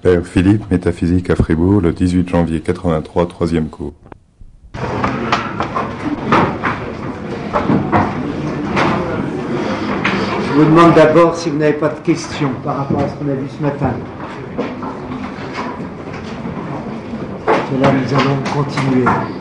Père Philippe, métaphysique à Fribourg, le 18 janvier 83, 3e cours. Je vous demande d'abord si vous n'avez pas de questions par rapport à ce qu'on a vu ce matin. Et là, nous allons continuer.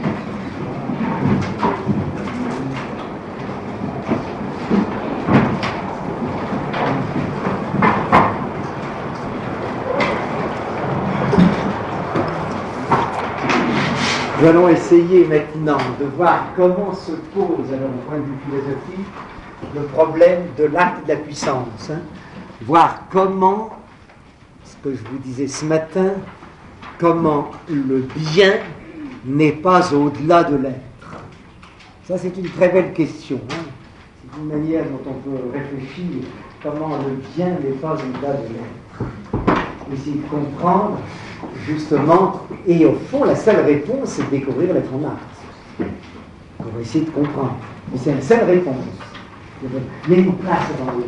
Nous allons essayer maintenant de voir comment se pose, alors au point de vue philosophique, le problème de l'acte de la puissance. Voir comment, ce que je vous disais ce matin, comment le bien n'est pas au-delà de l'être. Ça, c'est une très belle question. C'est une manière dont on peut réfléchir comment le bien n'est pas au-delà de l'être. Essayer de comprendre, justement, et au fond, la seule réponse, c'est de découvrir l'être en Mars. On va essayer de comprendre. Mais c'est la seule réponse. Il y a une place dans l'autre.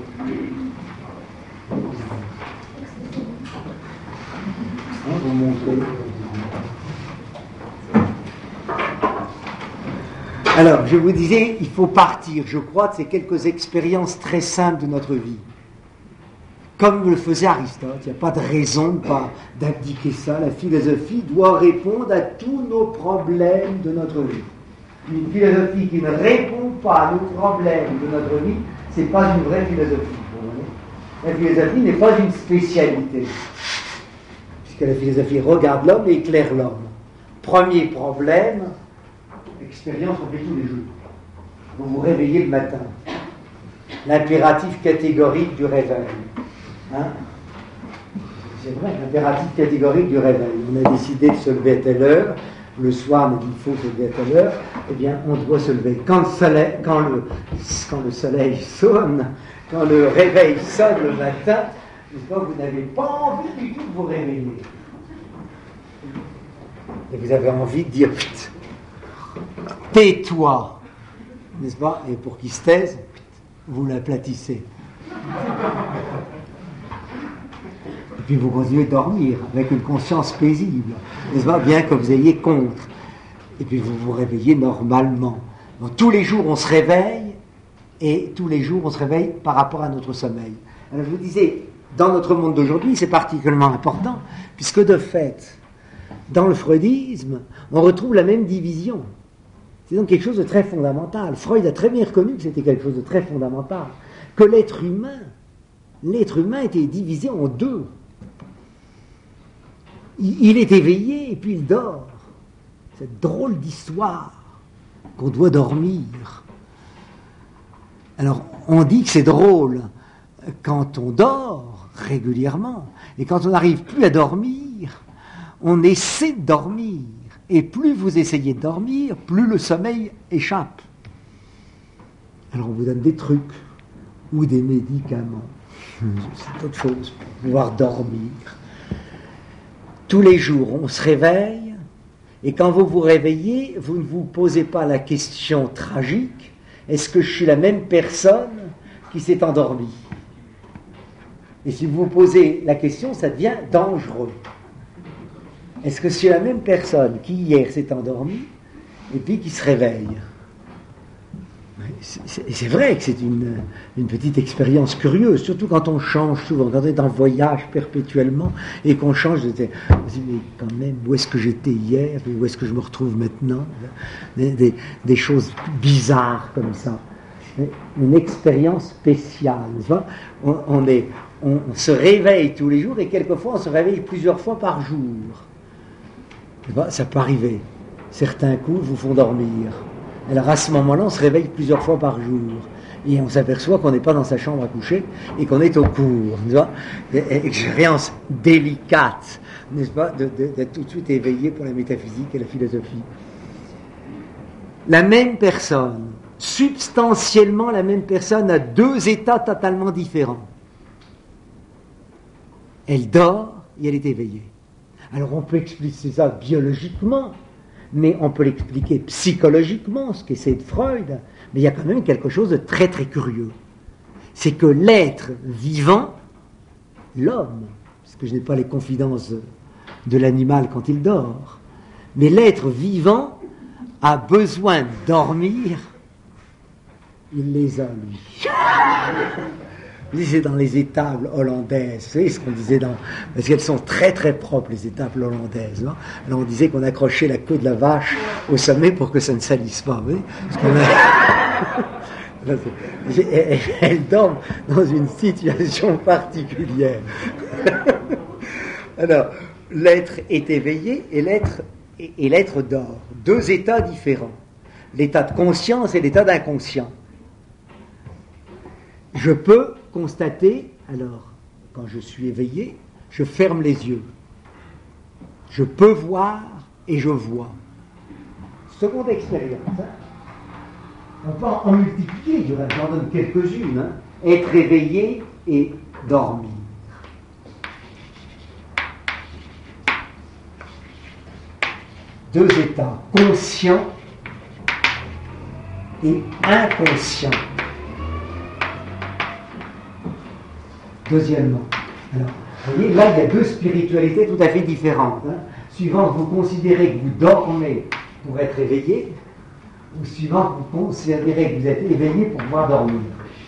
Vous montrez. Alors, je vous disais, il faut partir, je crois, de ces quelques expériences très simples de notre vie. Comme le faisait Aristote, il n'y a pas de raison d'indiquer ça. La philosophie doit répondre à tous nos problèmes de notre vie. Une philosophie qui ne répond pas à nos problèmes de notre vie, ce n'est pas une vraie philosophie. La philosophie n'est pas une spécialité. Puisque la philosophie regarde l'homme et éclaire l'homme. Premier problème, expérience qu'on fait tous les jours. Vous vous réveillez le matin. L'impératif catégorique du réveil. C'est vrai, l'impératif catégorique du réveil. On a décidé de se lever à telle heure. Le soir, on dit qu'il faut se lever à telle heure. Eh bien, on doit se lever. Quand le soleil sonne, quand le réveil sonne le matin, vous n'avez pas envie du tout de vous réveiller. Et vous avez envie de dire « tais-toi », n'est-ce pas? Et pour qu'il se taise, vous l'aplatissez. Et puis vous continuez de dormir avec une conscience paisible, n'est-ce pas? Bien que vous ayez contre. Et puis vous vous réveillez normalement. Donc tous les jours on se réveille, et tous les jours on se réveille par rapport à notre sommeil. Alors je vous disais, dans notre monde d'aujourd'hui, c'est particulièrement important, puisque de fait, dans le freudisme, on retrouve la même division. C'est donc quelque chose de très fondamental. Freud a très bien reconnu que c'était quelque chose de très fondamental, que l'être humain était divisé en deux. Il est éveillé et puis il dort. Cette drôle d'histoire qu'on doit dormir. Alors, on dit que c'est drôle quand on dort régulièrement, et quand on n'arrive plus à dormir, on essaie de dormir. Et plus vous essayez de dormir, plus le sommeil échappe. Alors on vous donne des trucs ou des médicaments. C'est autre chose pour pouvoir dormir. Tous les jours, on se réveille, et quand vous vous réveillez, vous ne vous posez pas la question tragique, est-ce que je suis la même personne qui s'est endormie? Et si vous vous posez la question, ça devient dangereux. Est-ce que c'est la même personne qui hier s'est endormie et puis qui se réveille? C'est vrai que c'est une petite expérience curieuse, surtout quand on change souvent, quand on est en voyage perpétuellement et qu'on change. On se dit, mais quand même, où est-ce que j'étais hier et où est-ce que je me retrouve maintenant? Des choses bizarres comme ça. Une expérience spéciale. On se réveille tous les jours et quelquefois on se réveille plusieurs fois par jour. Ça peut arriver. Certains coups vous font dormir. Alors à ce moment-là, on se réveille plusieurs fois par jour. Et on s'aperçoit qu'on n'est pas dans sa chambre à coucher et qu'on est au cours. Expérience délicate, n'est-ce pas, d'être tout de suite éveillé pour la métaphysique et la philosophie. La même personne, substantiellement la même personne, a deux états totalement différents. Elle dort et elle est éveillée. Alors on peut expliquer ça biologiquement, mais on peut l'expliquer psychologiquement, ce qu'essaie de Freud, mais il y a quand même quelque chose de très très curieux. C'est que l'être vivant, l'homme, parce que je n'ai pas les confidences de l'animal quand il dort, mais l'être vivant a besoin de dormir, il les a, lui. Vous savez, c'est dans les étables hollandaises, vous savez ce qu'on disait parce qu'elles sont très très propres, les étables hollandaises. Non, alors on disait qu'on accrochait la queue de la vache au sommet pour que ça ne salisse pas, vous voyez, elles dorment dans une situation particulière. Alors, l'être est éveillé et l'être dort. Deux états différents. L'état de conscience et l'état d'inconscient. Je peux constater, alors, quand je suis éveillé, je ferme les yeux. Je peux voir et je vois. Seconde expérience. On peut en multiplier, j'en donne quelques-unes. Être éveillé et dormir. Deux états, conscient et inconscient. Deuxièmement, alors, vous voyez, là, il y a deux spiritualités tout à fait différentes. Suivant que vous considérez que vous dormez pour être éveillé, ou suivant que vous considérez que vous êtes éveillé pour pouvoir dormir.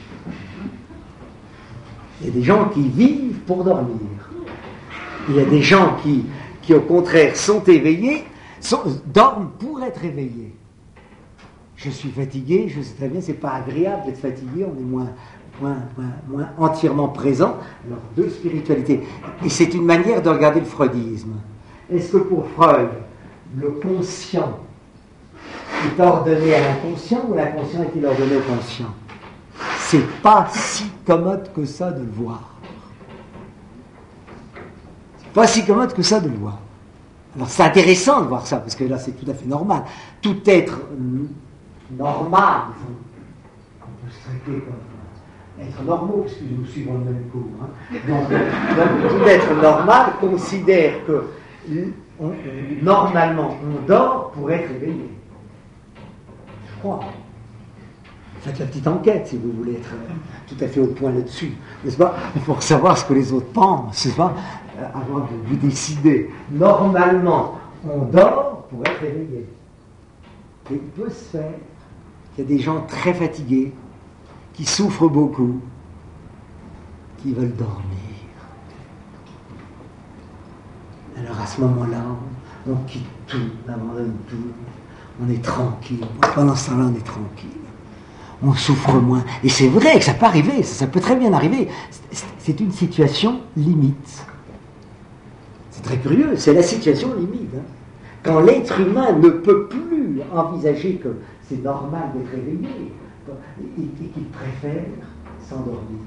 Il y a des gens qui vivent pour dormir. Il y a des gens qui au contraire, sont éveillés, dorment pour être éveillés. Je suis fatigué, je sais très bien, c'est pas agréable d'être fatigué, on est moins entièrement présent. Alors, deux spiritualités. Et c'est une manière de regarder le freudisme. Est-ce que pour Freud, le conscient est ordonné à l'inconscient ou l'inconscient est-il ordonné au conscient? C'est pas si commode que ça de le voir. C'est pas si commode que ça de le voir. Alors c'est intéressant de voir ça, parce que là c'est tout à fait normal. Tout être normal, on peut se traiter comme être normaux, puisque nous suivons le même cours. Donc tout être normal considère que normalement on dort pour être éveillé. Je crois. Faites la petite enquête si vous voulez être tout à fait au point là-dessus, n'est-ce pas? Pour savoir ce que les autres pensent, n'est-ce pas? Avant de vous décider. Normalement, on dort pour être éveillé. Et il peut se faire qu'il y a des gens très fatigués, qui souffrent beaucoup, qui veulent dormir. Alors à ce moment-là, on quitte tout, on abandonne tout, on est tranquille. Pendant ce temps-là, on est tranquille. On souffre moins. Et c'est vrai que ça peut arriver, ça peut très bien arriver. C'est une situation limite. C'est très curieux, c'est la situation limite. Quand l'être humain ne peut plus envisager que c'est normal d'être éveillé, et qu'il préfère s'endormir.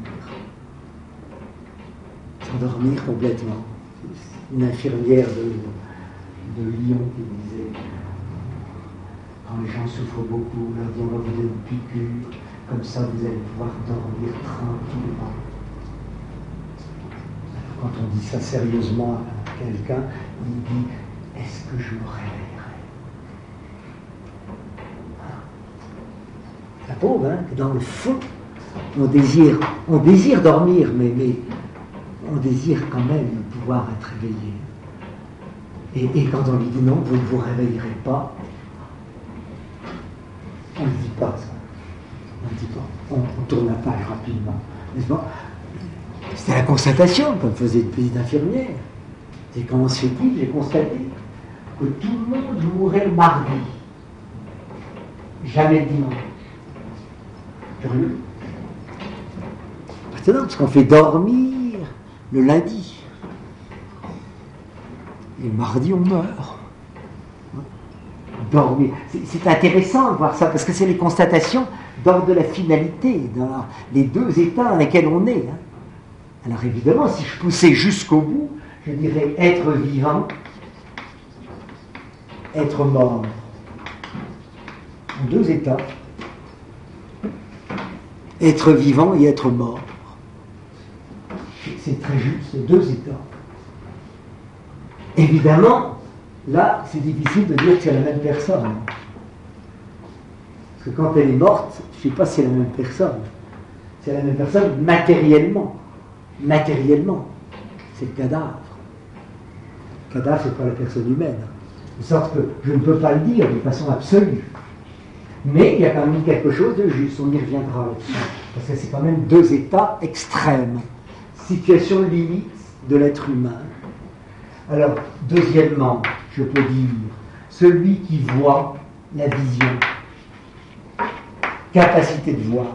S'endormir complètement. Une infirmière de Lyon qui disait, quand les gens souffrent beaucoup, on leur dit on va vous donner une piqûre, comme ça vous allez pouvoir dormir tranquillement. Quand on dit ça sérieusement à quelqu'un, il dit est-ce que je me réveillerai? La pauvre, que dans le fond, on désire dormir, mais on désire quand même pouvoir être éveillé. Et quand on lui dit non, vous ne vous réveillerez pas, on ne dit pas ça. On ne dit pas. On tourne la page rapidement. N'est-ce pas? C'était la constatation, comme faisait une petite infirmière. Et comment se fait-il? J'ai constaté que tout le monde mourrait le mardi. Jamais le dimanche. Curieux. Maintenant, parce qu'on fait dormir le lundi. Et le mardi, on meurt. Dormir. C'est intéressant de voir ça, parce que c'est les constatations d'ordre de la finalité, dans les deux états dans lesquels on est. Alors évidemment, si je poussais jusqu'au bout, je dirais être vivant, être mort. En deux états. Être vivant et être mort. C'est très juste, deux états. Évidemment, là, c'est difficile de dire que c'est la même personne. Parce que quand elle est morte, je ne sais pas si c'est la même personne. C'est la même personne matériellement. Matériellement. c'est le cadavre. Le cadavre, c'est pas la personne humaine. De sorte que je ne peux pas le dire de façon absolue. Mais il y a quand même quelque chose de juste, on y reviendra là-dessus. Parce que c'est quand même deux états extrêmes. Situation limite de l'être humain. Alors, deuxièmement, je peux dire, celui qui voit la vision, capacité de voir.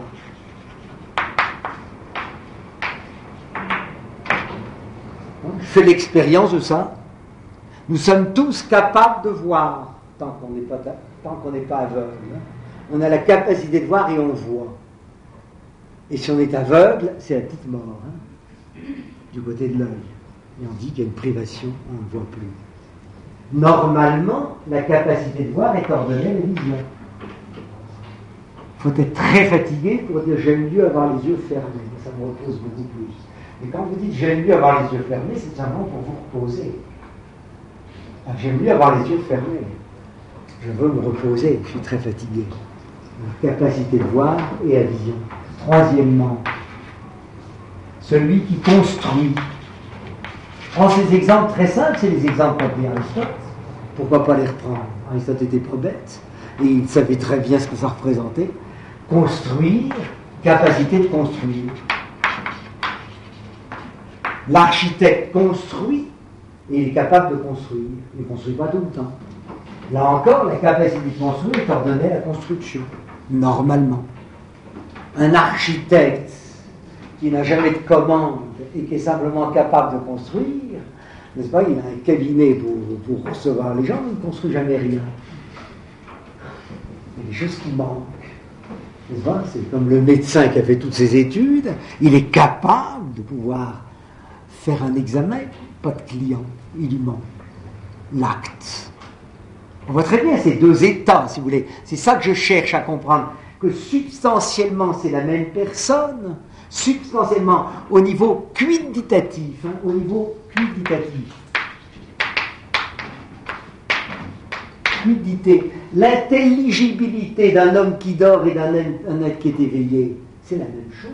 Je fais l'expérience de ça. Nous sommes tous capables de voir, tant qu'on n'est pas aveugle. On a la capacité de voir et on voit. Et si on est aveugle, c'est la petite mort, du côté de l'œil. Et on dit qu'il y a une privation, on ne voit plus. Normalement, la capacité de voir est ordonnée à la vision. Il faut être très fatigué pour dire j'aime mieux avoir les yeux fermés. Ça me repose beaucoup plus. Et quand vous dites j'aime mieux avoir les yeux fermés, c'est simplement pour vous reposer. J'aime mieux avoir les yeux fermés. Je veux me reposer, je suis très fatigué. La capacité de voir et la vision. Troisièmement, celui qui construit. Je prends ces exemples très simples, c'est les exemples qu'a pris Aristote. Pourquoi pas les reprendre? Aristote n'était pas bête, et il savait très bien ce que ça représentait. Construire, capacité de construire. L'architecte construit, et il est capable de construire. Il ne construit pas tout le temps. Là encore, la capacité de construire est ordonnée à la construction, normalement. Un architecte qui n'a jamais de commande et qui est simplement capable de construire, n'est-ce pas, il a un cabinet pour recevoir les gens, il ne construit jamais rien. Il y a des choses qui manquent. N'est-ce pas? C'est comme le médecin qui a fait toutes ses études, il est capable de pouvoir faire un examen, pas de client, il lui manque l'acte. On voit très bien ces deux états, si vous voulez. C'est ça que je cherche à comprendre, que substantiellement c'est la même personne, substantiellement au niveau quiditatif, au niveau quiditatif. Quidité, l'intelligibilité d'un homme qui dort et d'un être qui est éveillé, c'est la même chose.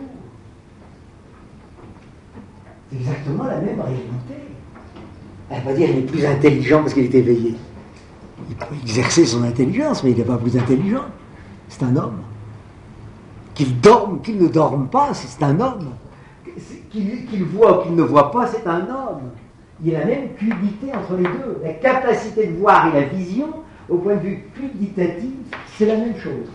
C'est exactement la même réalité. Elle va dire qu'il est plus intelligent parce qu'il est éveillé. Il peut exercer son intelligence, mais il n'est pas plus intelligent. C'est un homme. Qu'il dorme, qu'il ne dorme pas, c'est un homme. Qu'il voit ou qu'il ne voit pas, c'est un homme. Il y a la même quidité entre les deux. La capacité de voir et la vision, au point de vue quiditatif, c'est la même chose.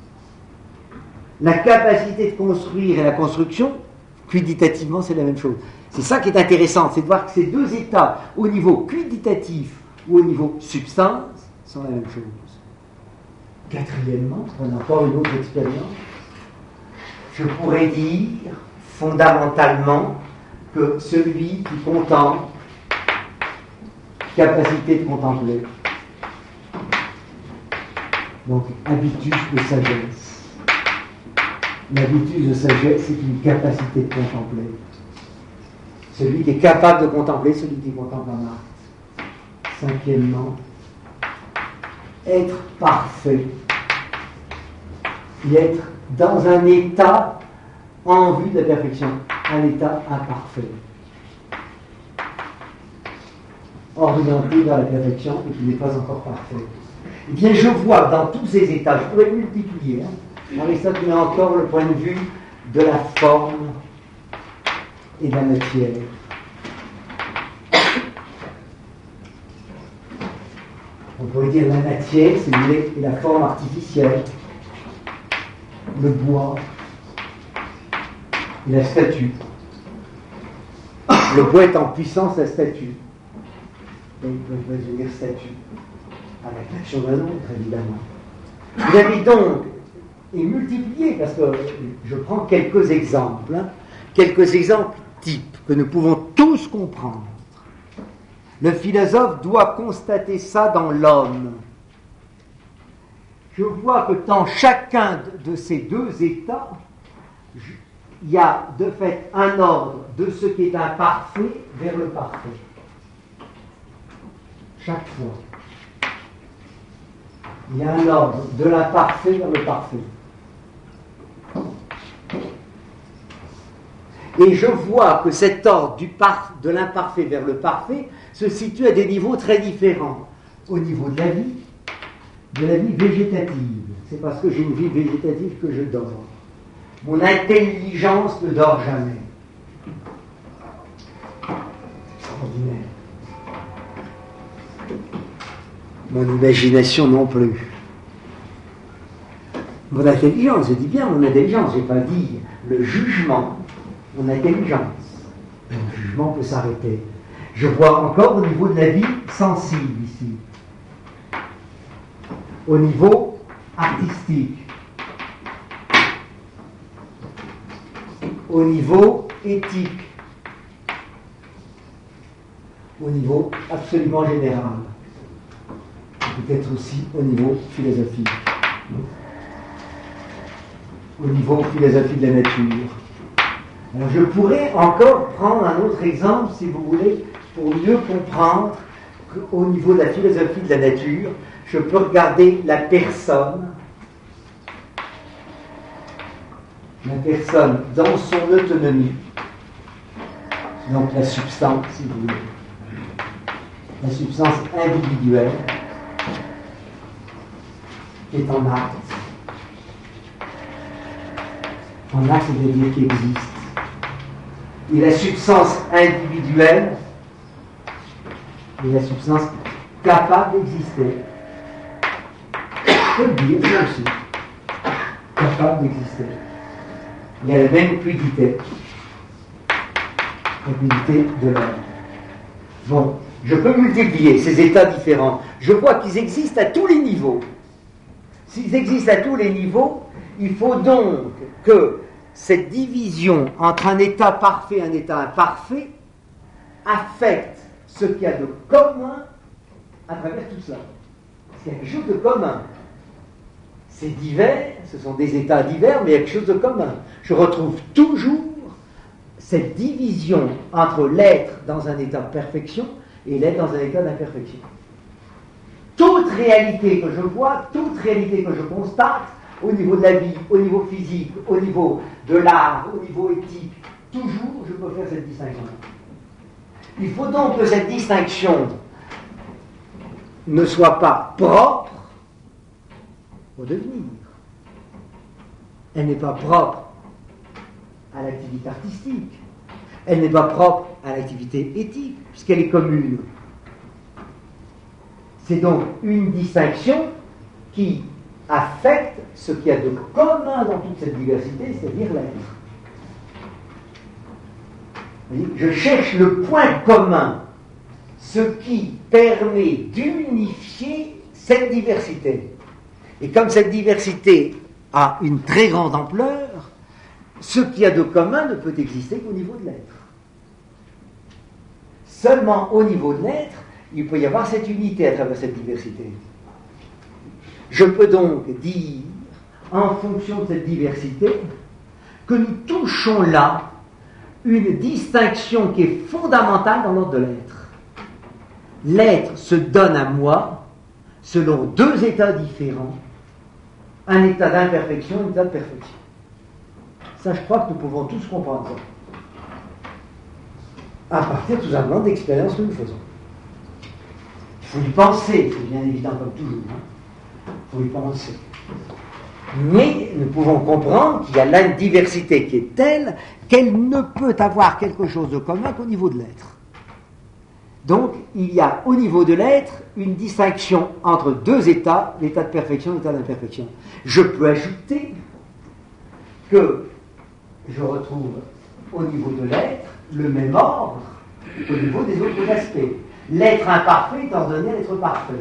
La capacité de construire et la construction, quiditativement, c'est la même chose. C'est ça qui est intéressant, c'est de voir que ces deux états, au niveau quiditatif ou au niveau substance, sont la même chose. Quatrièmement, on a encore une autre expérience. Je pourrais dire fondamentalement que celui qui contemple, capacité de contempler, donc habitus de sagesse. L'habitus de sagesse, c'est une capacité de contempler. Celui qui est capable de contempler, celui qui contemple un acte. Cinquièmement, être parfait. Et être dans un état en vue de la perfection, un état imparfait. Orienté vers la perfection et qui n'est pas encore parfait. Eh bien, je vois dans tous ces états, je pourrais multiplier, Aristote met encore le point de vue de la forme et de la matière. On pourrait dire la matière, c'est la forme artificielle, le bois et la statue. Le bois est en puissance, la statue. Et il peut devenir statue, avec l'action d'un autre, évidemment. Vous avez donc, et multiplié, parce que je prends quelques exemples types que nous pouvons tous comprendre. Le philosophe doit constater ça dans l'homme. Je vois que dans chacun de ces deux états, il y a de fait un ordre de ce qui est imparfait vers le parfait. Chaque fois. Il y a un ordre de l'imparfait vers le parfait. Et je vois que cet ordre de l'imparfait vers le parfait se situe à des niveaux très différents. Au niveau de la vie végétative. C'est parce que j'ai une vie végétative que je dors. Mon intelligence ne dort jamais. Extraordinaire. Mon imagination non plus. Mon intelligence, je dis bien mon intelligence, je n'ai pas dit le jugement, mon intelligence. Le jugement peut s'arrêter. Je vois encore au niveau de la vie sensible ici. Au niveau artistique. Au niveau éthique. Au niveau absolument général. Peut-être aussi au niveau philosophique. Au niveau philosophie de la nature. Alors je pourrais encore prendre un autre exemple, si vous voulez, pour mieux comprendre qu'au niveau de la philosophie de la nature, je peux regarder la personne dans son autonomie, donc la substance, si vous voulez, la substance individuelle, qui est en acte. En acte, c'est-à-dire qui existe. Et la substance individuelle est la substance capable d'exister. Je peux le dire, moi aussi. Capable d'exister. Il y a la même fluidité. La fluidité de l'homme. Bon, je peux multiplier ces états différents. Je vois qu'ils existent à tous les niveaux. S'ils existent à tous les niveaux, il faut donc que cette division entre un état parfait et un état imparfait affecte ce qu'il y a de commun à travers tout cela. Il y a quelque chose de commun. C'est divers, ce sont des états divers, mais il y a quelque chose de commun. Je retrouve toujours cette division entre l'être dans un état de perfection et l'être dans un état d'imperfection. Toute réalité que je vois, toute réalité que je constate, au niveau de la vie, au niveau physique, au niveau de l'art, au niveau éthique, toujours je peux faire cette distinction. Il faut donc que cette distinction ne soit pas propre au devenir. Elle n'est pas propre à l'activité artistique. Elle n'est pas propre à l'activité éthique, puisqu'elle est commune. C'est donc une distinction qui affecte ce qu'il y a de commun dans toute cette diversité, c'est-à-dire l'être. Je cherche le point commun, ce qui permet d'unifier cette diversité. Et comme cette diversité a une très grande ampleur, ce qu'il y a de commun ne peut exister qu'au niveau de l'être. Seulement au niveau de l'être, il peut y avoir cette unité à travers cette diversité. Je peux donc dire, en fonction de cette diversité, que nous touchons là une distinction qui est fondamentale dans l'ordre de l'être. L'être se donne à moi selon deux états différents, un état d'imperfection et un état de perfection. Ça, je crois que nous pouvons tous comprendre ça. À partir tout simplement d'expériences que nous faisons. Il faut y penser, c'est bien évident comme toujours. Il faut y penser. Mais nous pouvons comprendre qu'il y a là une diversité qui est telle qu'elle ne peut avoir quelque chose de commun qu'au niveau de l'être. Donc, il y a au niveau de l'être une distinction entre deux états, l'état de perfection et l'état d'imperfection. Je peux ajouter que je retrouve au niveau de l'être le même ordre au niveau des autres aspects. L'être imparfait est ordonné à l'être parfait.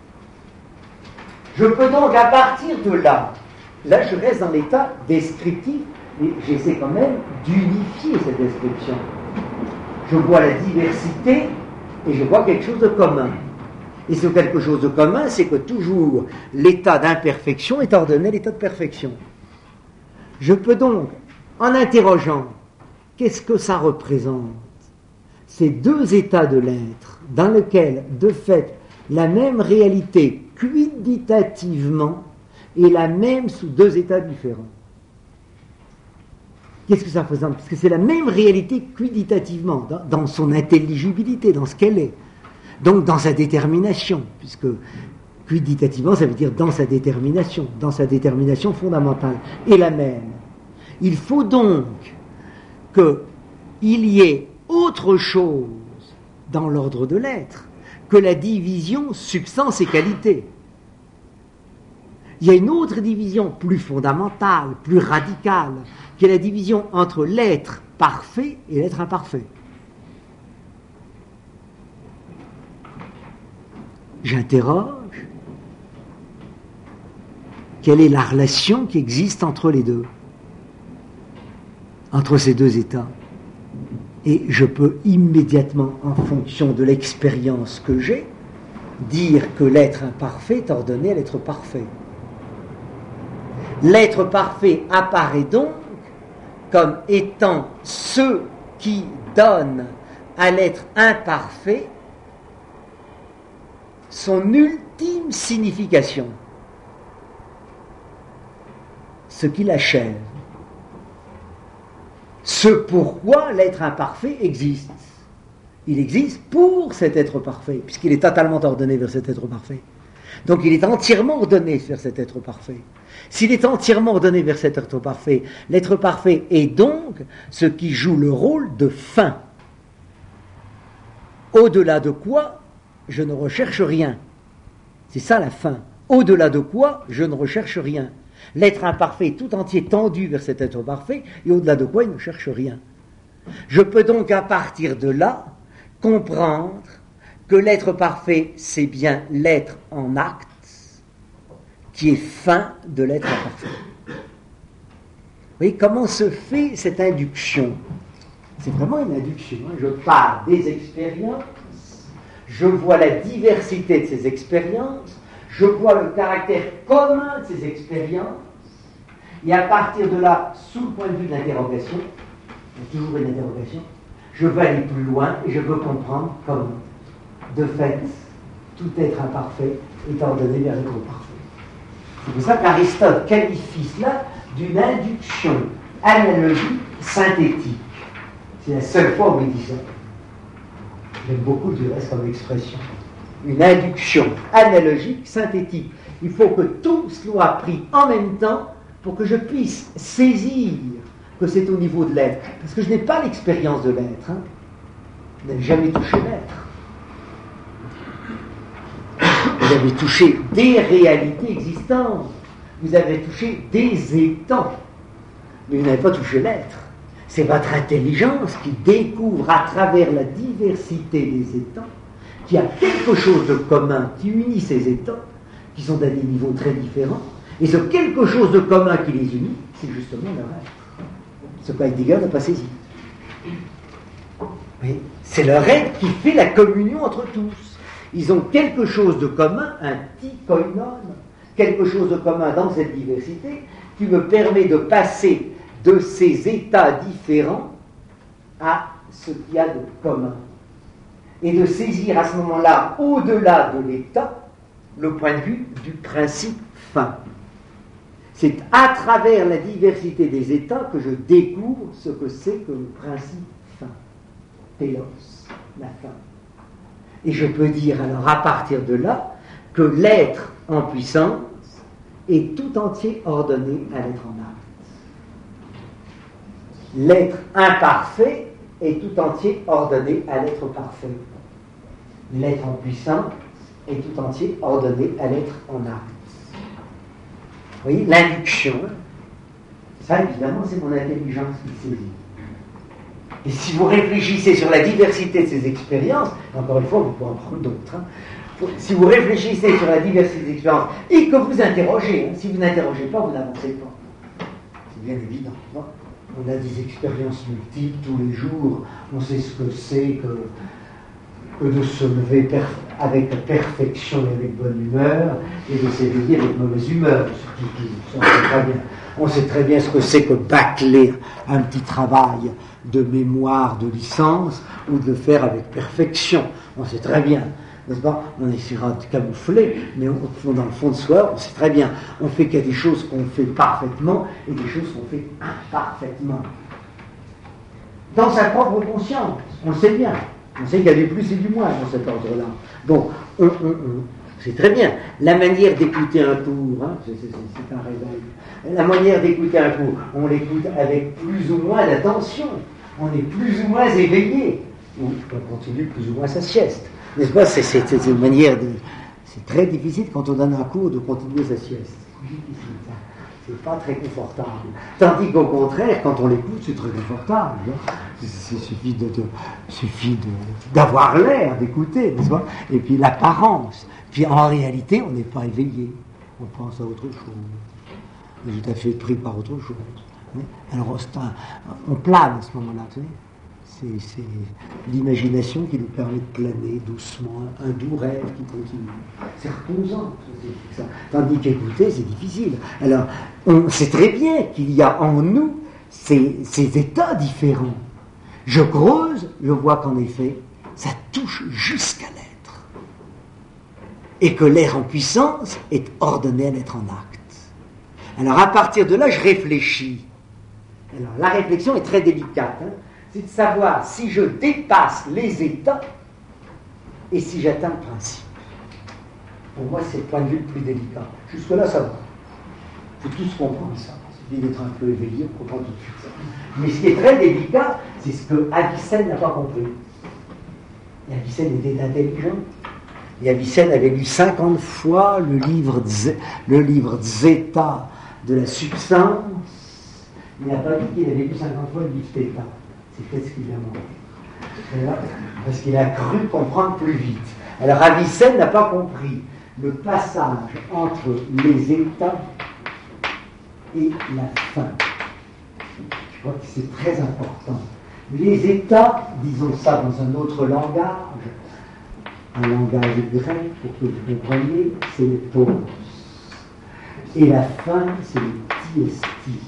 Je peux donc, à partir de là je reste dans l'état descriptif, et j'essaie quand même d'unifier cette description. Je vois la diversité et je vois quelque chose de commun. Et ce quelque chose de commun, c'est que toujours l'état d'imperfection est ordonné à l'état de perfection. Je peux donc, en interrogeant, qu'est-ce que ça représente? Ces deux états de l'être, dans lesquels, de fait, la même réalité, quantitativement, est la même sous deux états différents. Qu'est-ce que ça représente? Parce que c'est la même réalité quiditativement, dans son intelligibilité, dans ce qu'elle est. Donc dans sa détermination, puisque quiditativement, ça veut dire dans sa détermination fondamentale, est la même. Il faut donc qu'il y ait autre chose dans l'ordre de l'être que la division substance et qualité. Il y a une autre division plus fondamentale, plus radicale, qui est la division entre l'être parfait et l'être imparfait. J'interroge, quelle est la relation qui existe entre les deux, entre ces deux états? Et je peux immédiatement, en fonction de l'expérience que j'ai, dire que l'être imparfait est ordonné à l'être parfait. L'être parfait apparaît donc comme étant ce qui donne à l'être imparfait son ultime signification, ce qui l'achève, ce pourquoi l'être imparfait existe. Il existe pour cet être parfait, puisqu'il est totalement ordonné vers cet être parfait. Donc il est entièrement ordonné vers cet être parfait. S'il est entièrement ordonné vers cet être parfait, l'être parfait est donc ce qui joue le rôle de fin. Au-delà de quoi, je ne recherche rien. C'est ça la fin. Au-delà de quoi, je ne recherche rien. L'être imparfait est tout entier tendu vers cet être parfait, et au-delà de quoi, il ne cherche rien. Je peux donc à partir de là comprendre que l'être parfait, c'est bien l'être en acte, qui est fin de l'être imparfait. Vous voyez comment se fait cette induction? C'est vraiment une induction. Je parle des expériences, je vois la diversité de ces expériences, je vois le caractère commun de ces expériences, et à partir de là, sous le point de vue de l'interrogation, il y a toujours une interrogation, je veux aller plus loin et je veux comprendre comment, de fait, tout être imparfait est ordonné vers l'être parfait. C'est pour ça qu'Aristote qualifie cela d'une induction analogique synthétique. C'est la seule fois où il dit ça. J'aime beaucoup du reste comme expression. Une induction analogique synthétique. Il faut que tout soit pris en même temps pour que je puisse saisir que c'est au niveau de l'être. Parce que je n'ai pas l'expérience de l'être. Hein. Vous n'avez jamais touché l'être. Vous avez touché des réalités existantes. Vous avez touché des états. Mais vous n'avez pas touché l'être. C'est votre intelligence qui découvre à travers la diversité des états qu'il y a quelque chose de commun qui unit ces états, qui sont à des niveaux très différents. Et ce quelque chose de commun qui les unit, c'est justement leur être. Ce qu'Heidegger n'a pas saisi. Oui, c'est leur être qui fait la communion entre tous. Ils ont quelque chose de commun, un tikoinon, quelque chose de commun dans cette diversité, qui me permet de passer de ces états différents à ce qu'il y a de commun. Et de saisir à ce moment-là, au-delà de l'état, le point de vue du principe fin. C'est à travers la diversité des états que je découvre ce que c'est que le principe fin. Télos, la fin. Et je peux dire alors à partir de là que l'être en puissance est tout entier ordonné à l'être en acte. L'être imparfait est tout entier ordonné à l'être parfait. L'être en puissance est tout entier ordonné à l'être en acte. Vous voyez, l'induction, ça évidemment c'est mon intelligence qui saisit. Et si vous réfléchissez sur la diversité de ces expériences, encore une fois, vous pouvez en prendre d'autres, hein, si vous réfléchissez sur la diversité des expériences et que vous interrogez, hein, si vous n'interrogez pas, vous n'avancez pas. C'est bien évident. Non, on a des expériences multiples tous les jours, on sait ce que c'est que de se lever avec perfection et avec bonne humeur, et de s'éveiller avec mauvaise humeur. On sait très bien ce que c'est que bâcler un petit travail de mémoire, de licence, ou de le faire avec perfection. On sait très bien, n'est-ce pas? On essaiera de camoufler, mais dans le fond de soi, on sait très bien. On fait qu'il y a des choses qu'on fait parfaitement et des choses qu'on fait imparfaitement. dans sa propre conscience. On le sait bien. On sait qu'il y a du plus et du moins dans cet ordre-là. Bon, c'est très bien. La manière d'écouter un cours, hein, c'est un réveil. La manière d'écouter un cours, on l'écoute avec plus ou moins d'attention. On est plus ou moins éveillé. Ou on continue plus ou moins sa sieste. N'est-ce pas? C'est une manière de... C'est très difficile quand on donne un cours de continuer sa sieste. C'est difficile, ça. C'est pas très confortable. Tandis qu'au contraire, quand on l'écoute, c'est très confortable. Hein. Il suffit d'avoir l'air d'écouter, n'est-ce pas? Et puis l'apparence. Puis en réalité, on n'est pas éveillé. On pense à autre chose. On est tout à fait pris par autre chose. Alors on plane à ce moment-là, tu sais. C'est l'imagination qui nous permet de planer doucement, un doux rêve qui continue. C'est reposant. Ça. Tandis qu'écouter, c'est difficile. Alors, on sait très bien qu'il y a en nous ces états différents. Je creuse, je vois qu'en effet, ça touche jusqu'à l'être. Et que l'air en puissance est ordonné à l'être en acte. Alors, à partir de là, je réfléchis. Alors, la réflexion est très délicate. Hein. C'est de savoir si je dépasse les états et si j'atteins le principe. Pour moi, c'est le point de vue le plus délicat. Jusque-là, ça va. Il faut tous comprendre ça. Il suffit d'être un peu éveillé, on comprend tout de suite ça. Mais ce qui est très délicat, c'est ce que Avicenne n'a pas compris. Et Avicenne était intelligent. Et Avicenne avait lu 50 fois le livre Zeta de la substance. Il n'a pas dit qu'il avait lu 50 fois le livre Theta. C'est peut-être ce qu'il a manqué. Parce qu'il a cru comprendre plus vite. Alors Avicenne n'a pas compris le passage entre les états et la fin. Je crois que c'est très important. Les états, disons ça dans un autre langage, un langage grec pour que vous compreniez, c'est le pos. Et la fin, c'est le tiesti.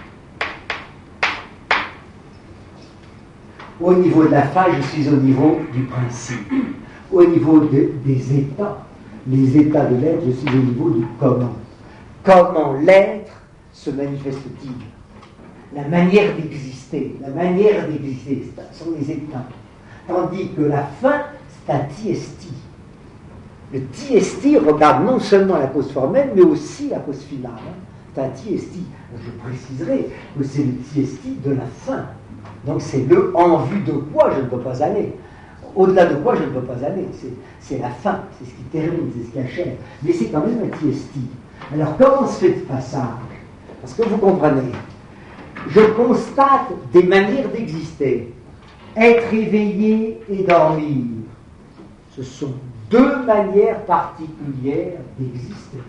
Au niveau de la fin, je suis au niveau du principe. Au niveau des états, les états de l'être, je suis au niveau du comment. Comment l'être se manifeste-t-il? La manière d'exister. La manière d'exister, ce sont les états. Tandis que la fin, c'est un tiesti. Le tiesti regarde non seulement la cause formelle, mais aussi la cause finale. C'est un tiesti. Je préciserai que c'est le tiesti de la fin. Donc c'est le en vue de quoi je ne peux pas aller. Au-delà de quoi je ne peux pas aller. C'est la fin, c'est ce qui termine, c'est ce qui achève. Mais c'est quand même un tiesti. Alors comment se fait ce passage? Parce que vous comprenez, je constate des manières d'exister. Être éveillé et dormir. Ce sont deux manières particulières d'exister.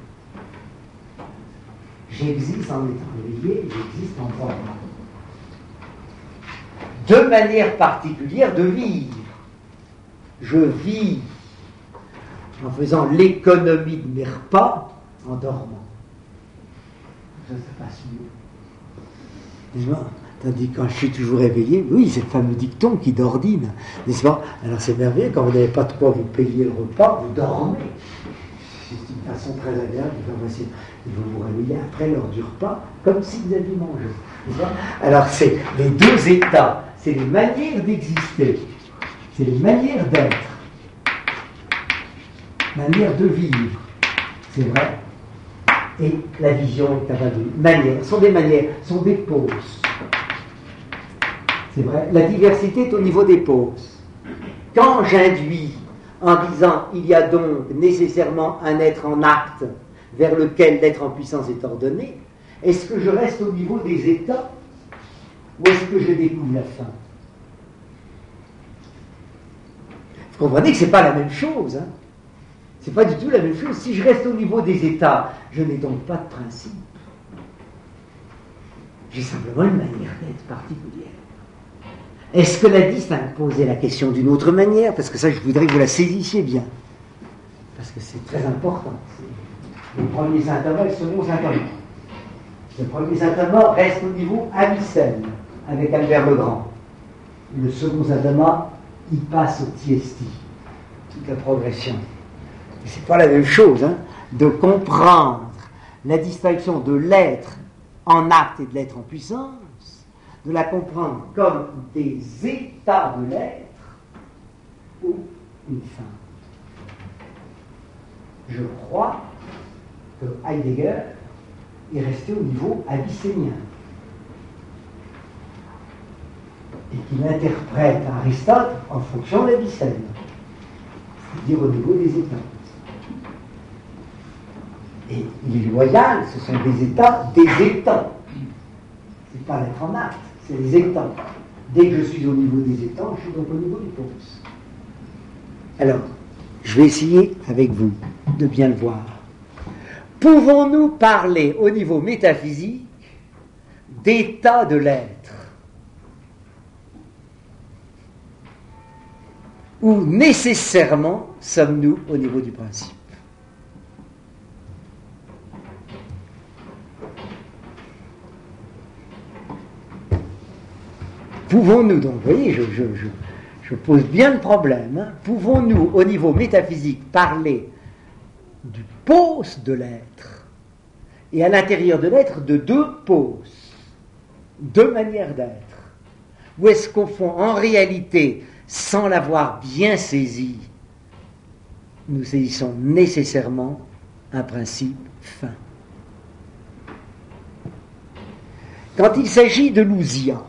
J'existe en étant éveillé, j'existe en dormant. Deux manières particulières de vivre. Je vis en faisant l'économie de mes repas en dormant. Ça passe mieux. Tandis que quand je suis toujours éveillé, oui, c'est le fameux dicton qui d'ordine, n'est-ce pas? Alors c'est merveilleux, quand vous n'avez pas de quoi vous payer le repas, vous dormez. C'est une façon très agréable de vous réveiller après l'heure du repas, comme si vous aviez mangé. N'est-ce pas? Alors c'est les deux états. C'est les manières d'exister, c'est les manières d'être, manières de vivre, c'est vrai. Et la vision est capable de manières, sont des manières, sont des poses. C'est vrai, la diversité est au niveau des poses. Quand j'induis en disant il y a donc nécessairement un être en acte vers lequel l'être en puissance est ordonné, est-ce que je reste au niveau des états? Ou est-ce que je découvre la fin? Vous comprenez que ce n'est pas la même chose. Hein? Ce n'est pas du tout la même chose. Si je reste au niveau des états, je n'ai donc pas de principe. J'ai simplement une manière d'être particulière. Est-ce que la distingue? Posez la question d'une autre manière, parce que ça, je voudrais que vous la saisissiez bien. Parce que c'est très important. Le premier Saint-Thomas et le second Saint-Thomas. Le premier Saint-Thomas reste au niveau Avicenne, avec Albert le Grand. Le second Saint-Thomas, il passe au tiesti, toute la progression. Et c'est pas la même chose, hein, de comprendre la distinction de l'être en acte et de l'être en puissance, de la comprendre comme des états de l'être ou une fin. Je crois que Heidegger est resté au niveau avicénien et qu'il interprète Aristote en fonction d'Avicenne, c'est-à-dire au niveau des états. Et il est loyal, ce sont des états des étangs. C'est pas l'être en acte, c'est les étangs. Dès que je suis au niveau des étangs, je suis donc au niveau du pause. Alors, je vais essayer avec vous de bien le voir. Pouvons-nous parler au niveau métaphysique d'état de l'être? Ou nécessairement sommes-nous au niveau du principe? Pouvons-nous donc, vous voyez, je pose bien le problème, hein, pouvons-nous au niveau métaphysique parler du pose de l'être et à l'intérieur de l'être de deux poses, deux manières d'être? Ou est-ce qu'au fond, en réalité, sans l'avoir bien saisi, nous saisissons nécessairement un principe fin? Quand il s'agit de l'ousia,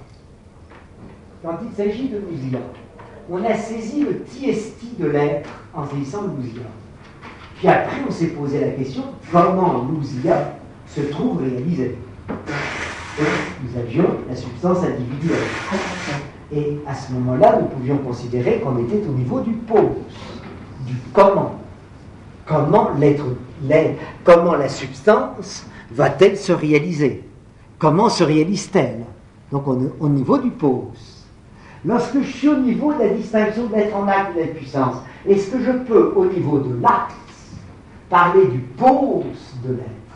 on a saisi le tiesti de l'être en saisissant l'ousia. Puis après, on s'est posé la question, comment l'ousia se trouve réalisée? Nous avions la substance individuelle. Et à ce moment-là, nous pouvions considérer qu'on était au niveau du pose, du comment. Comment la substance va-t-elle se réaliser? Comment se réalise-t-elle? Donc on est au niveau du pose. Lorsque je suis au niveau de la distinction de l'être en acte et de la puissance, est-ce que je peux, au niveau de l'acte, parler du pose de l'être?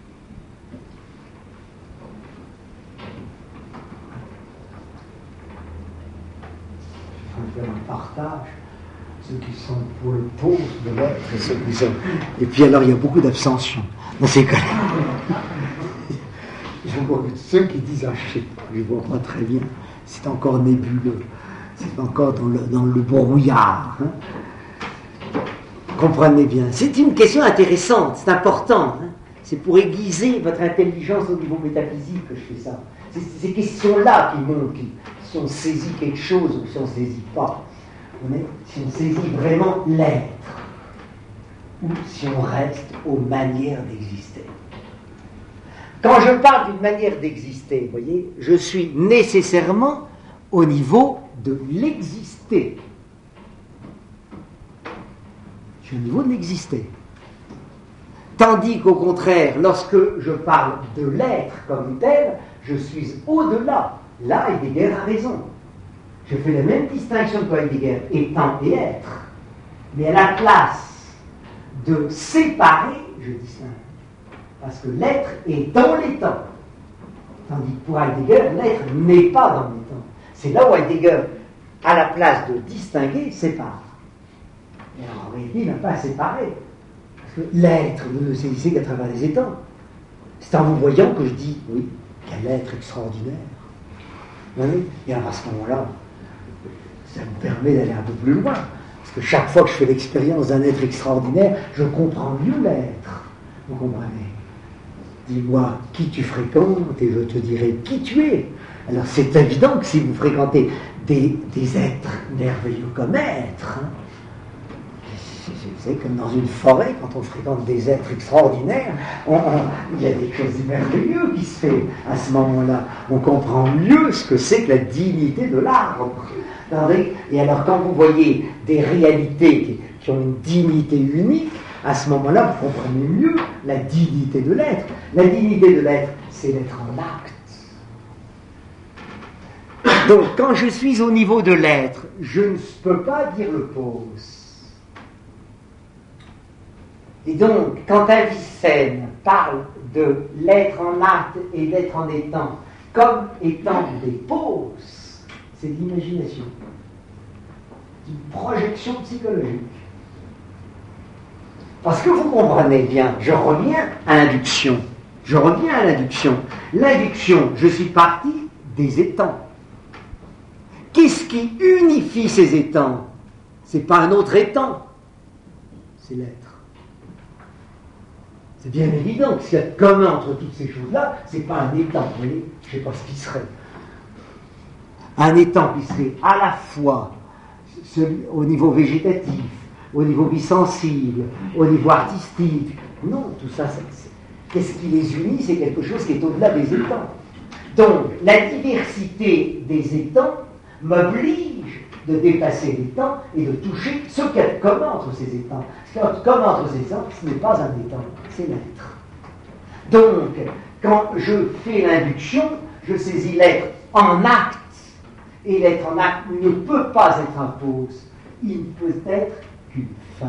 Je vais faire un partage, ceux qui sont pour le pose de l'être et ceux qui sont... Et puis alors il y a beaucoup d'abstention dans ces cas-là. Je vois ceux qui disent, je vois pas très bien, c'est encore nébuleux, c'est encore dans le brouillard. Hein. Comprenez bien. C'est une question intéressante, c'est important. Hein. C'est pour aiguiser votre intelligence au niveau métaphysique que je fais ça. C'est ces questions-là qui montrent si on saisit quelque chose ou si on ne saisit pas. Si on saisit vraiment l'être ou si on reste aux manières d'exister. Quand je parle d'une manière d'exister, vous voyez, je suis nécessairement au niveau de l'exister. Je suis au niveau de l'exister. Tandis qu'au contraire, lorsque je parle de l'être comme tel, je suis au-delà. Là, Heidegger a raison. Je fais la même distinction que Heidegger, étant et être. Mais à la place de séparer, je distingue. Parce que l'être est dans les temps. Tandis que pour Heidegger, l'être n'est pas dans les temps. C'est là où Heidegger, à la place de distinguer, sépare. Et en réalité, il n'a pas à séparer. Parce que l'être, vous ne saisissez qu'à travers les étangs. C'est en vous voyant que je dis, oui, quel être extraordinaire. Oui, et alors à ce moment-là, ça me permet d'aller un peu plus loin. Parce que chaque fois que je fais l'expérience d'un être extraordinaire, je comprends mieux l'être. Vous comprenez? Dis-moi qui tu fréquentes et je te dirai qui tu es. Alors c'est évident que si vous fréquentez des êtres merveilleux comme êtres, hein, c'est comme dans une forêt, quand on fréquente des êtres extraordinaires, il y a des choses merveilleuses qui se font à ce moment-là. On comprend mieux ce que c'est que la dignité de l'arbre. Et alors quand vous voyez des réalités qui ont une dignité unique, à ce moment-là, vous comprenez mieux la dignité de l'être. La dignité de l'être, c'est l'être en acte. Donc, quand je suis au niveau de l'être, je ne peux pas dire le pose. Et donc, quand Avicenne parle de l'être en acte et l'être en étant comme étant des poses, c'est de l'imagination. C'est une projection psychologique. Parce que vous comprenez bien, je reviens à l'induction. L'induction, je suis parti des étangs. Qu'est-ce qui unifie ces étangs? C'est pas un autre étang, c'est l'être. C'est bien évident que ce qu'il y a de commun entre toutes ces choses-là, c'est pas un étang, vous voyez, je sais pas ce qui serait. Un étang qui serait à la fois au niveau végétatif, au niveau bisensible, au niveau artistique. Non, tout ça, qu'est-ce qui les unit? C'est quelque chose qui est au-delà des étangs. Donc, la diversité des étangs m'oblige de dépasser l'étang et de toucher ce qu'il y a de commun entre ces étangs. Ce qu'il y a de commun entre ces étangs, ce n'est pas un étang, c'est l'être. Donc, quand je fais l'induction, je saisis l'être en acte. Et l'être en acte ne peut pas être un pause. Il ne peut être qu'une fin.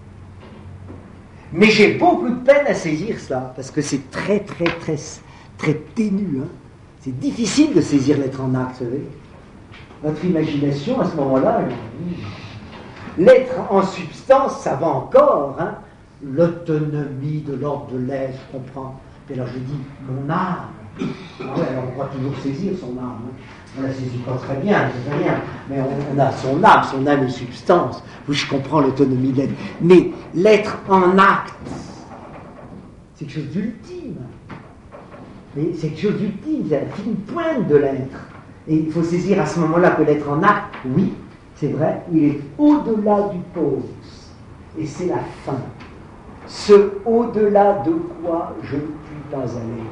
Mais j'ai beaucoup de peine à saisir cela, parce que c'est très ténu. Hein. C'est difficile de saisir l'être en acte, vous savez. Votre imagination, à ce moment-là, l'être en substance, ça va encore. Hein. L'autonomie de l'ordre de l'être, je comprends. Et alors je dis, mon âme. Ah ouais, alors on croit toujours saisir son âme. Hein. On la saisit pas très bien, c'est rien. Mais on a son âme est substance. Oui, je comprends l'autonomie de l'être. Mais l'être en acte, c'est quelque chose d'ultime. Mais c'est quelque chose d'ultime, c'est la fine pointe de l'être. Et il faut saisir à ce moment-là que l'être en acte, oui, c'est vrai, il est au-delà du pause. Et c'est la fin. Ce au-delà de quoi je ne puis pas aller.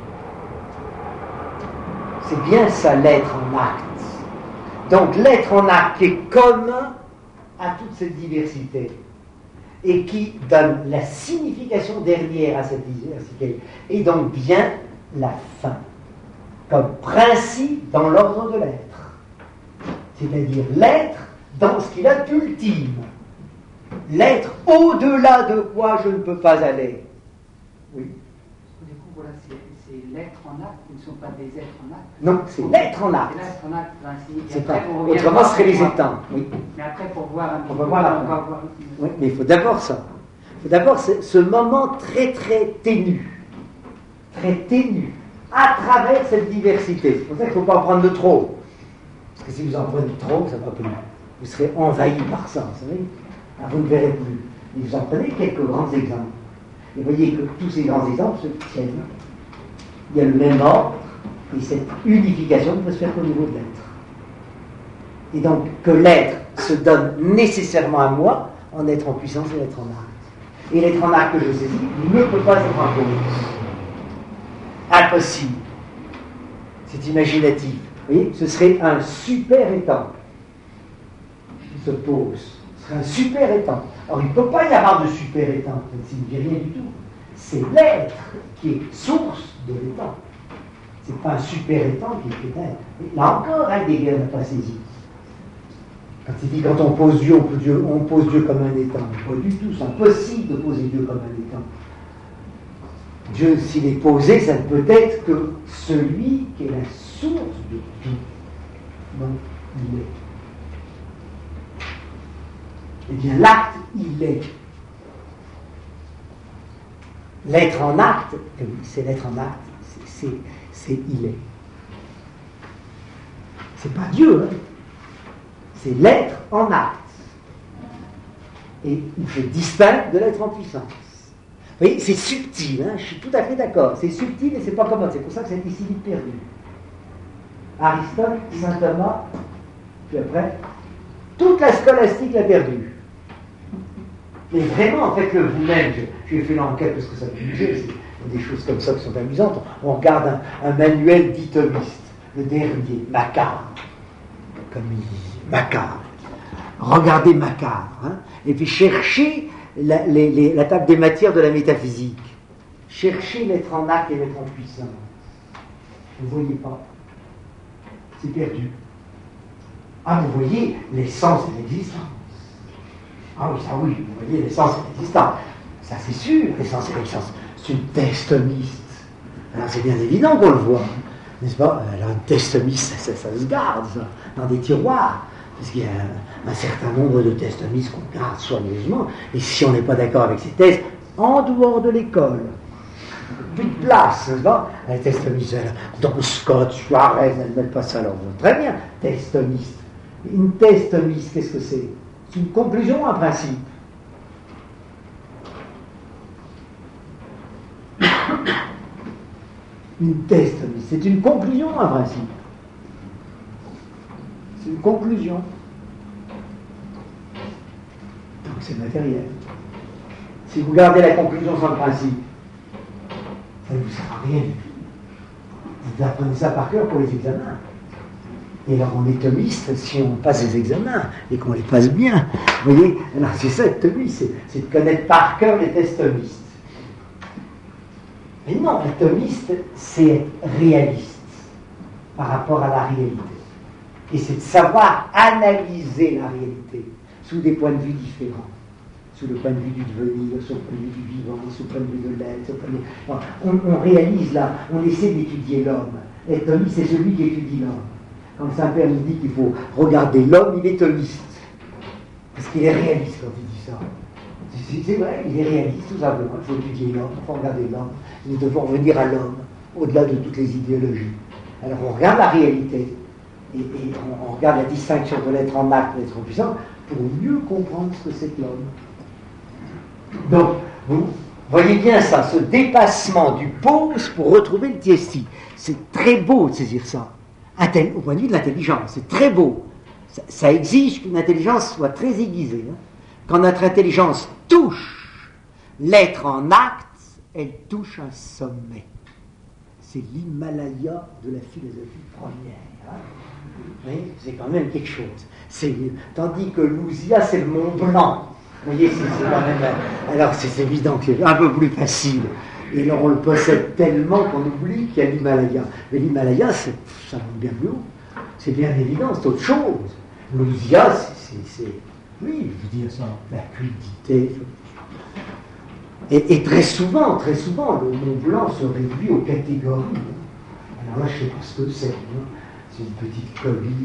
C'est bien ça, l'être en acte. Donc l'être en acte qui est commun à toute cette diversité et qui donne la signification dernière à cette diversité, et donc bien la fin, comme principe dans l'ordre de l'être. C'est-à-dire l'être dans ce qu'il a d'ultime. L'être au-delà de quoi je ne peux pas aller. Oui. Du coup, voilà, c'est l'être en acte, qui ne sont pas des êtres en acte. Non, c'est l'être en acte. C'est l'être en acte, ainsi. C'est pas. Autrement, ce serait les étangs. Oui. Mais après, pour voir un petit on va voir la fin. Oui, mais il faut d'abord ça. Il faut d'abord ce moment très ténu, à travers cette diversité. C'est pour ça qu'il ne faut pas en prendre de trop. Parce que si vous en prenez trop, ça ne va plus. Vous serez envahi par ça, vous savez. Alors, vous ne verrez plus. Et vous en prenez quelques grands exemples. Et vous voyez que tous ces grands exemples se tiennent. Il y a le même ordre, et cette unification ne peut se faire qu'au niveau de l'être. Et donc, que l'être se donne nécessairement à moi en être en puissance et l'être en acte. Et l'être en acte que je saisis ne peut pas être en cause. Impossible. C'est imaginatif. Vous voyez, ce serait un super étang qui se pose. Ce serait un super étang. Alors, il ne peut pas y avoir de super étang, ça ne signifie rien du tout. C'est l'être qui est source de l'étang. Ce n'est pas un super étang qui est l'être. Là encore, Heidegger n'a pas saisi. Quand il dit quand on pose Dieu, on pose Dieu comme un étang. Pas du tout, c'est impossible de poser Dieu comme un étang. Dieu, s'il est posé, ça ne peut être que celui qui est la source de tout. Donc, il est. Eh bien, l'acte, il est. L'être en acte, c'est l'être en acte, c'est il est. C'est pas Dieu, hein. C'est l'être en acte. Et il se distingue de l'être en puissance. Vous voyez, c'est subtil, hein, je suis tout à fait d'accord. C'est subtil et c'est pas commode, c'est pour ça que c'est ici vite perdu. Aristote, saint Thomas, puis après, toute la scolastique l'a perdu. Mais vraiment, faites-le vous-même. J'ai fait l'enquête parce que ça me bougeait, c'est des choses comme ça qui sont amusantes. On regarde un manuel d'Ithomiste, le dernier, Macabre, comme il dit, Macabre. Regardez Macabre, hein, et puis cherchez la table des matières de la métaphysique. Cherchez l'être en acte et l'être en puissance. Vous ne voyez pas. C'est perdu. Ah, vous voyez l'essence de l'existence. Ah oui, ça oui, vous voyez l'essence de l'existence. Ça c'est sûr, l'essence et l'existence. C'est une testomiste. Alors c'est bien évident qu'on le voit, n'est-ce pas? Alors une testomiste, ça se garde, ça, dans des tiroirs. Parce qu'il y a un certain nombre de testomistes qu'on garde soigneusement. Et si on n'est pas d'accord avec ces thèses, en dehors de l'école, Plus de place, n'est-ce pas? Un testomiste, donc Scott, Suarez, elles ne mettent pas ça là. Très bien, testomiste. Une testomiste, qu'est-ce que c'est? C'est une conclusion ou un principe? Une testomiste, c'est une conclusion ou un principe? C'est une conclusion. Donc c'est matériel. Si vous gardez la conclusion sans le principe, ça ne vous sert à rien du tout. Vous apprenez ça par cœur pour les examens. Et alors on est thomiste si on passe les examens et qu'on les passe bien. Vous voyez, alors c'est ça être thomiste, c'est de connaître par cœur les tests thomistes. Mais non, être thomiste, c'est être réaliste par rapport à la réalité. Et c'est de savoir analyser la réalité sous des points de vue différents. Sous le point de vue du devenir, sous le point de vue du vivant, sous le point de vue de l'être. On réalise là, on essaie d'étudier l'homme. Être thomiste, c'est celui qui étudie l'homme. Quand le Saint-Père nous dit qu'il faut regarder l'homme, il est thomiste. Parce qu'il est réaliste quand il dit ça. C'est vrai, il est réaliste tout simplement. Il faut étudier l'homme, il faut regarder l'homme. Nous devons revenir à l'homme, au-delà de toutes les idéologies. Alors on regarde la réalité, et on regarde la distinction de l'être en acte et de l'être en puissance, pour mieux comprendre ce que c'est que l'homme. Donc, vous voyez bien ça, ce dépassement du pause pour retrouver le tiesti. C'est très beau de saisir ça. Au point de vue de l'intelligence, c'est très beau. Ça exige qu'une intelligence soit très aiguisée. Hein. Quand notre intelligence touche l'être en acte, elle touche un sommet. C'est l'Himalaya de la philosophie première. Hein. Oui, c'est quand même quelque chose. Tandis que l'Ousia, c'est le Mont Blanc. Vous voyez, c'est quand même. Alors c'est évident que c'est un peu plus facile. Et alors on le possède tellement qu'on oublie qu'il y a l'Himalaya. Mais l'Himalaya, ça monte bien plus haut. C'est bien évident, c'est autre chose. L'Ousia, c'est. Oui, je veux dire ça, la fluidité. Et très souvent, le Mont Blanc se réduit aux catégories. Alors là, je ne sais pas ce que c'est. Hein. C'est une petite colline,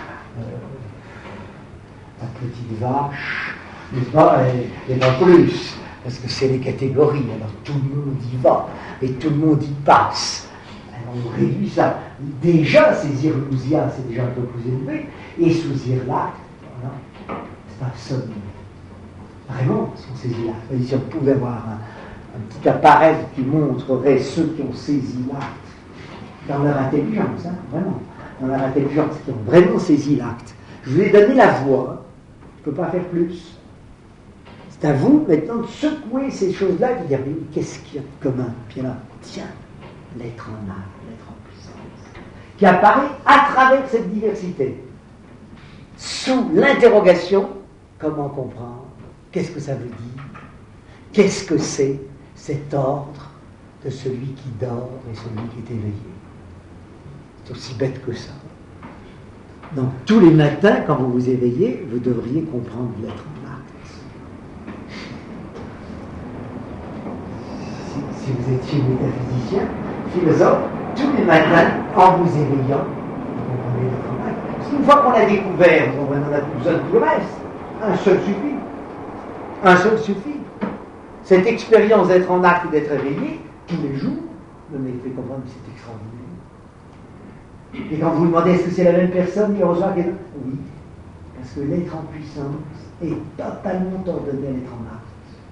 la petite vache, n'est-ce pas, et pas plus. Parce que c'est les catégories, alors tout le monde y va, et tout le monde y passe. Alors on réduit ça. Déjà, saisir l'ousia, c'est déjà un peu plus élevé, et saisir l'acte, voilà, c'est un sommet. Vraiment, si on saisit l'acte. Si on pouvait avoir un petit appareil qui montrerait ceux qui ont saisi l'acte dans leur intelligence, hein, vraiment, dans leur intelligence, qui ont vraiment saisi l'acte. Je vous ai donné la voie, je ne peux pas faire plus. C'est à vous maintenant de secouer ces choses-là et de dire, mais qu'est-ce qu'il y a de commun? Puis là, tiens, l'être en âme, l'être en puissance, qui apparaît à travers cette diversité. Sous l'interrogation, comment comprendre? Qu'est-ce que ça veut dire? Qu'est-ce que c'est cet ordre de celui qui dort et celui qui est éveillé? C'est aussi bête que ça. Donc tous les matins, quand vous vous éveillez, vous devriez comprendre l'être en acte. Si vous étiez métaphysicien, philosophe, tous les matins, en vous éveillant, vous comprenez l'être en acte. Parce qu'une fois qu'on l'a découvert, on n'en a plus besoin de tout le reste. Un seul suffit. Un seul suffit. Cette expérience d'être en acte et d'être éveillé, tous les jours, me fait comprendre que c'est extraordinaire. Et quand vous vous demandez est-ce que c'est la même personne qui reçoit quelqu'un? Oui. Parce que l'être en puissance est totalement ordonné à l'être en acte.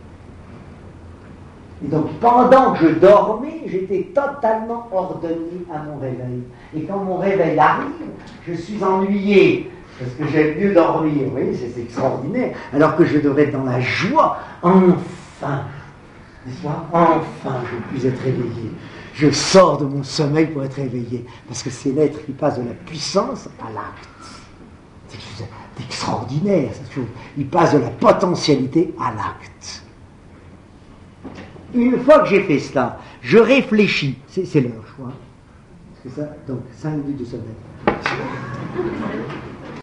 Et donc, pendant que je dormais, j'étais totalement ordonné à mon réveil. Et quand mon réveil arrive, je suis ennuyé, parce que j'aime mieux dormir. Vous voyez, c'est extraordinaire. Alors que je devrais être dans la joie. Enfin, n'est-ce pas? Enfin, je puis être éveillé. Je sors de mon sommeil pour être éveillé. Parce que c'est l'être qui passe de la puissance à l'acte. C'est extraordinaire, cette chose. Il passe de la potentialité à l'acte. Une fois que j'ai fait cela, je réfléchis. C'est l'heure, je crois. C'est ça. Donc, 5 minutes de sommeil.